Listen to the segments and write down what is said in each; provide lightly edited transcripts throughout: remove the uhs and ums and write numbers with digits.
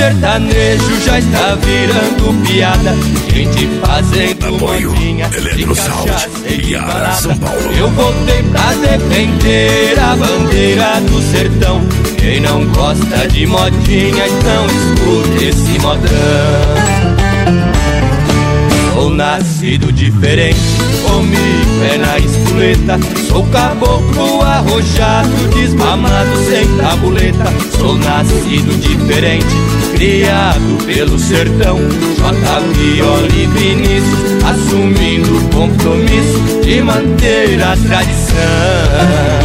sertanejo já está virando piada. Gente fazendo modinha de cachaça e de balada. Eu voltei pra defender a bandeira do sertão. Quem não gosta de modinha, então escute esse modão. Sou nascido diferente, comigo é na espoleta. Sou caboclo arrojado, desmamado sem tabuleta. Sou nascido diferente, criado pelo sertão. J. Viola e Vinícius, assumindo o compromisso de manter a tradição.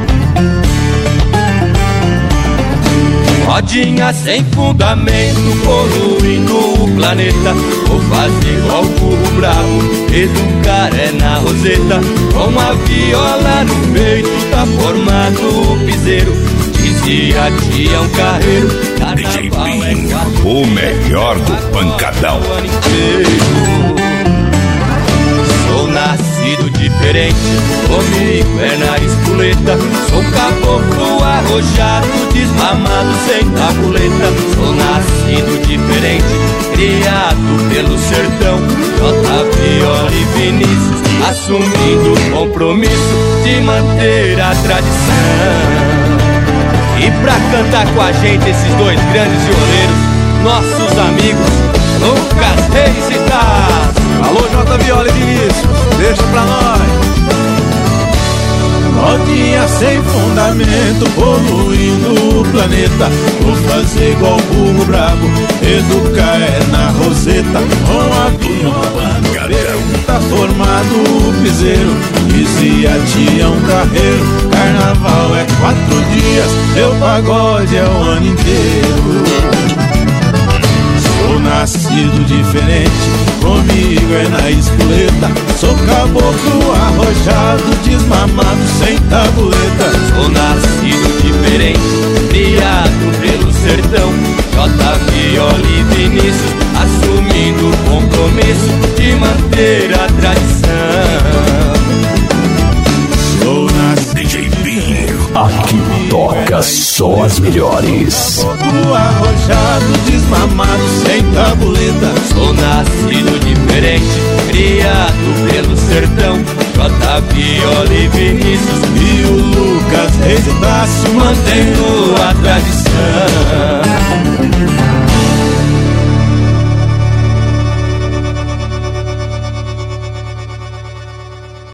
Modinha sem fundamento, poluindo o planeta. Vou fazer igual o burro bravo, educar é na roseta. Com a viola no peito tá formado o piseiro. Dizia Tião Carreiro, DJ Binho, o melhor do pancadão. Sou nascido diferente, comigo é na espoleta. Sou caboclo arrojado, desmamado sem tabuleta. Sou nascido diferente, criado pelo sertão. J. Viola e Vinícius, assumindo o compromisso de manter a tradição. E pra cantar com a gente esses dois grandes violeiros, nossos amigos Lucas Reis e Tasso. Alô, J. Viola e Vinícius, deixa pra nós. Modinha sem fundamento, poluindo o planeta. Vou fazer igual o burro brabo, educar é na roseta. Com a viola no peito tá formado o piseiro. Dizia Tião Carreiro, carnaval é 4 dias, meu pagode é o ano inteiro. Sou nascido diferente, comigo é na espoleta. Sou caboclo arrojado, desmamado sem tabuleta. Sou nascido diferente, criado pelo sertão. J. Viola e Vinícius, assumindo o compromisso de manter a tradição. Sou nascido DJ Binho, aqui toca só as melhores. caboclo arrojado, desmamado sem tabuleta. Sou nascido diferente, criado pelo sertão. J. Viola e Vinícius e o Lucas Reis e Tasso, mantendo